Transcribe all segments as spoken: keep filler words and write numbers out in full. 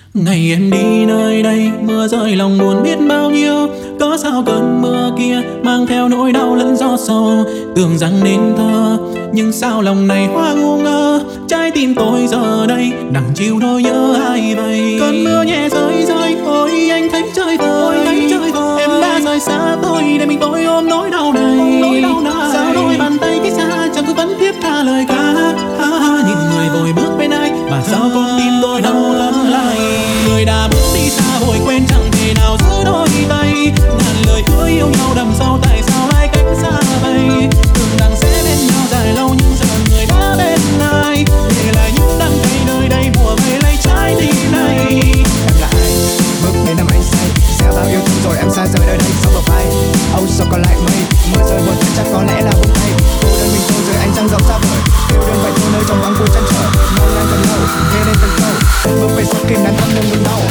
Ngày em đi nơi đây, mưa rơi lòng buồn biết bao nhiêu. Có sao cơn mưa kia mang theo nỗi đau lẫn gió sầu. Tưởng rằng nên thơ, nhưng sao lòng này hoa ngu ngơ. Trái tim tôi giờ đây nặng chịu nỗi nhớ ai vậy. Cơn mưa nhẹ rơi rơi, ôi anh thấy trời vơi. Em đã rời xa tôi để mình tôi ôm nỗi đau này. Sao đôi bàn tay cách xa chẳng cứ vẫn thiết tha lời ca. Ha, ha, nhìn người vội bước bên ai mà sao con tim tôi đau lắm lại. Người đã bước đi xa vội quên chẳng thể nào giữ đôi tay. Ngàn lời hứa yêu nhau đầm sâu tại sao lại cách xa vậy. Tưởng rằng sẽ bên nhau dài lâu nhưng giờ người đã bên ai. Để lại những đắng cay nơi đây mùa về lấy trái tim này. Em là ai bước đến làm anh say, gieo bao yêu thương rồi em xa rời nơi đây sau bờ vai. Âu sao còn lại mây mưa rơi buồn chắc có lẽ là buông tay. Cô đơn mình tôi rồi anh trăng rộng xa vời. Yêu đương vậy thôi nơi trong vắng vui chân trở. Mong anh thật lâu nghe lên từng câu bước về sau kim đàn thăm đừng ngừng đau.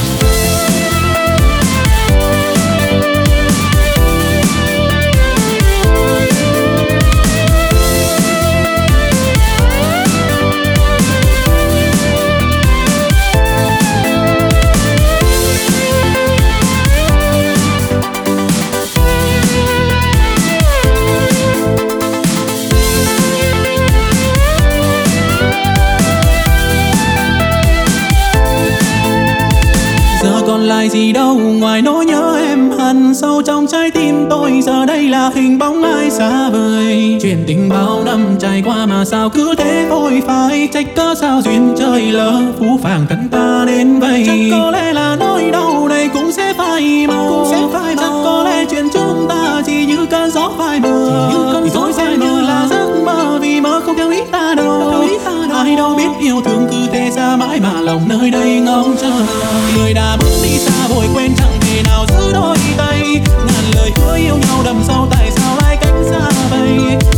Còn lại gì đâu ngoài nỗi nhớ em hằn sâu trong trái tim tôi. Giờ đây là hình bóng ai xa vời. Chuyện tình bao năm trải qua mà sao cứ thế vội phai. Trách cớ sao duyên trời lỡ phũ phàng thân ta đến vậy. Chắc có lẽ là nỗi đau này cũng sẽ phai màu. Chắc có lẽ chuyện chúng ta chỉ như cơn gió phai mờ. Thì thôi xem như là giấc mơ vì mơ không theo ý ta đâu. Ai đâu biết yêu thương cứ thế xa mãi mà lòng nơi đây ngóng chờ. Người đã bước đi xa vội quên chẳng thể nào giữ đôi tay. Ngàn lời hứa yêu nhau đầm sâu tại sao lại cách xa vậy.